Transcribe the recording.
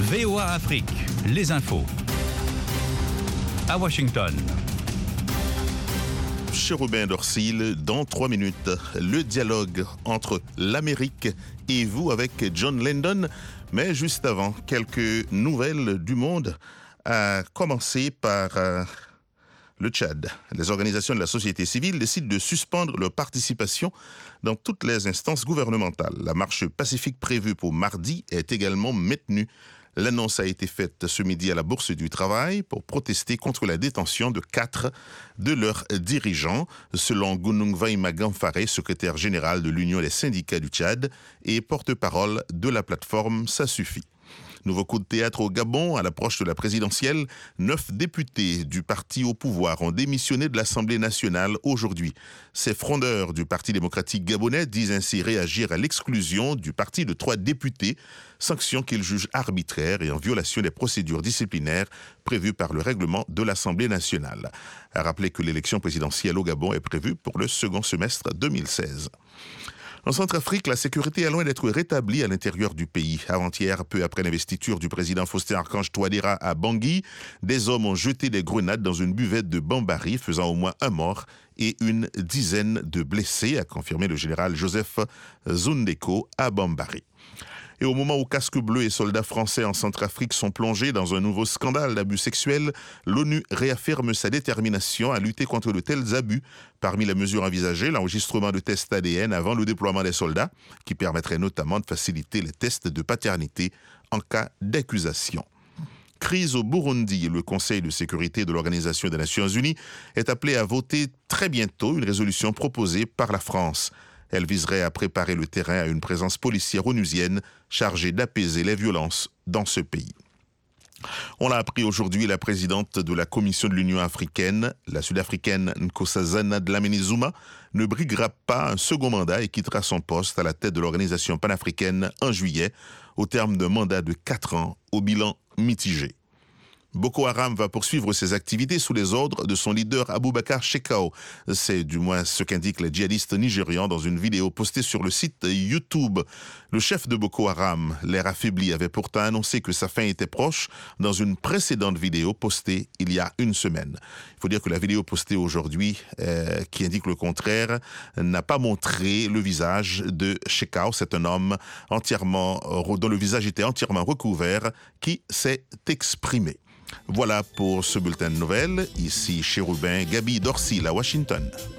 VOA Afrique, les infos. À Washington. Chérubin Dorsil, dans 3 minutes, le dialogue entre l'Amérique et vous avec John Lendon. Mais juste avant, quelques nouvelles du monde, à commencer par le Tchad. Les organisations de la société civile décident de suspendre leur participation dans toutes les instances gouvernementales. La marche pacifique prévue pour mardi est également maintenue. L'annonce a été faite ce midi à la Bourse du Travail pour protester contre la détention de 4 de leurs dirigeants, selon Gunungwai Magamfare, secrétaire général de l'Union des syndicats du Tchad et porte-parole de la plateforme Ça suffit. Nouveau coup de théâtre au Gabon, à l'approche de la présidentielle, 9 députés du parti au pouvoir ont démissionné de l'Assemblée nationale aujourd'hui. Ces frondeurs du Parti démocratique gabonais disent ainsi réagir à l'exclusion du parti de 3 députés, sanction qu'ils jugent arbitraire et en violation des procédures disciplinaires prévues par le règlement de l'Assemblée nationale. À rappeler que l'élection présidentielle au Gabon est prévue pour le second semestre 2016. En Centrafrique, la sécurité est loin d'être rétablie à l'intérieur du pays. Avant-hier, peu après l'investiture du président Faustin-Archange Touadéra à Bangui, des hommes ont jeté des grenades dans une buvette de Bambari, faisant au moins 1 mort et une dizaine de blessés, a confirmé le général Joseph Zundeko à Bambari. Et au moment où Casque Bleu et soldats français en Centrafrique sont plongés dans un nouveau scandale d'abus sexuels, l'ONU réaffirme sa détermination à lutter contre de tels abus. Parmi les mesures envisagées, l'enregistrement de tests ADN avant le déploiement des soldats, qui permettrait notamment de faciliter les tests de paternité en cas d'accusation. Crise au Burundi. Le Conseil de sécurité de l'Organisation des Nations Unies est appelé à voter très bientôt une résolution proposée par la France. Elle viserait à préparer le terrain à une présence policière onusienne chargée d'apaiser les violences dans ce pays. On l'a appris aujourd'hui, la présidente de la Commission de l'Union africaine, la Sud-Africaine Nkosazana Dlamini-Zuma, ne briguera pas un second mandat et quittera son poste à la tête de l'organisation panafricaine en juillet, au terme d'un mandat de 4 ans au bilan mitigé. Boko Haram va poursuivre ses activités sous les ordres de son leader Aboubakar Shekau. C'est du moins ce qu'indiquent les djihadistes nigérians dans une vidéo postée sur le site YouTube. Le chef de Boko Haram, l'air affaibli, avait pourtant annoncé que sa fin était proche dans une précédente vidéo postée il y a 1 semaine. Il faut dire que la vidéo postée aujourd'hui, qui indique le contraire, n'a pas montré le visage de Shekau. C'est un homme dont le visage était entièrement recouvert qui s'est exprimé. Voilà pour ce bulletin de nouvelles. Ici Chérubin Gaby Dorsil à Washington.